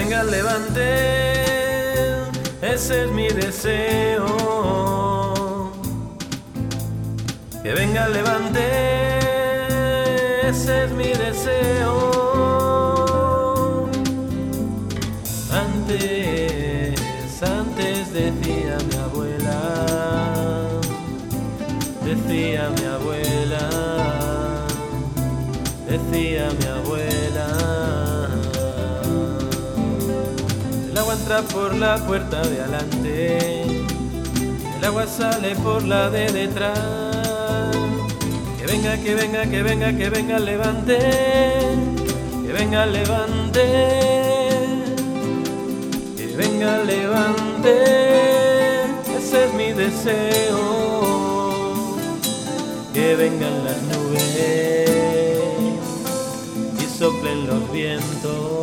venga el levante, ese es mi deseo. Que venga el levante, ese es mi deseo. Antes decía mi abuela, decía mi abuela, decía mi abuela. El agua entra por la puerta de adelante, el agua sale por la de detrás. Que venga, que venga, que venga, que venga el levante, que venga el levante. Que venga el levante, ese es mi deseo. Que vengan las nubes y soplen los vientos